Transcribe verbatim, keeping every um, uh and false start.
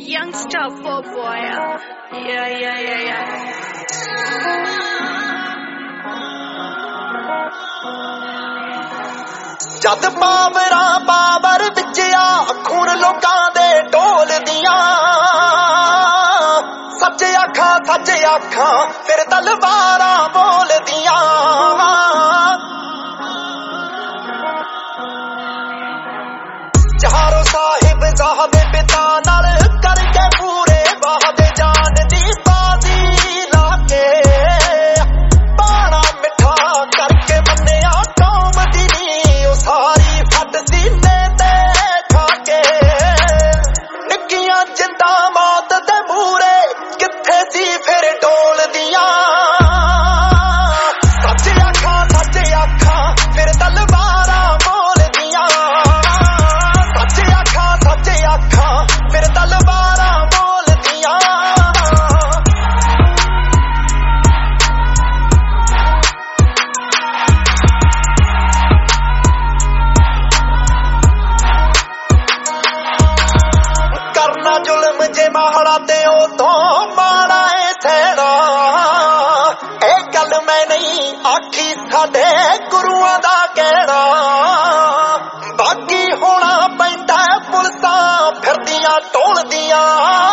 Youngster poor boy. Yeah, yeah, yeah, yeah. जद Pawara power विचया खून लोकां दे ढोल दियां सच आखां सच आखां फिर तलवारां बोल दियां चारों साहिब साहब पिता नाल करके पूरे वादे जान दी बाजी लाके पाना मिठा करके मन्निया कौम दी नी सारी फट सीने ते खाके निक्कियां जिंदा मौत दे मूरे किथे सी फिर डोल दियां सच आखां सच आखां फिर तलवारां बोल दियां सच आखां सच आखां फिर तलवारां बोल दियां करना जुल्म जे माड़ा ते उतों माड़ा ए सैना ए गल मैं नहीं आखी साडे गुरुआं दा कहना बाकी होना पैंदा पुलसां फिरदियां टोलदियां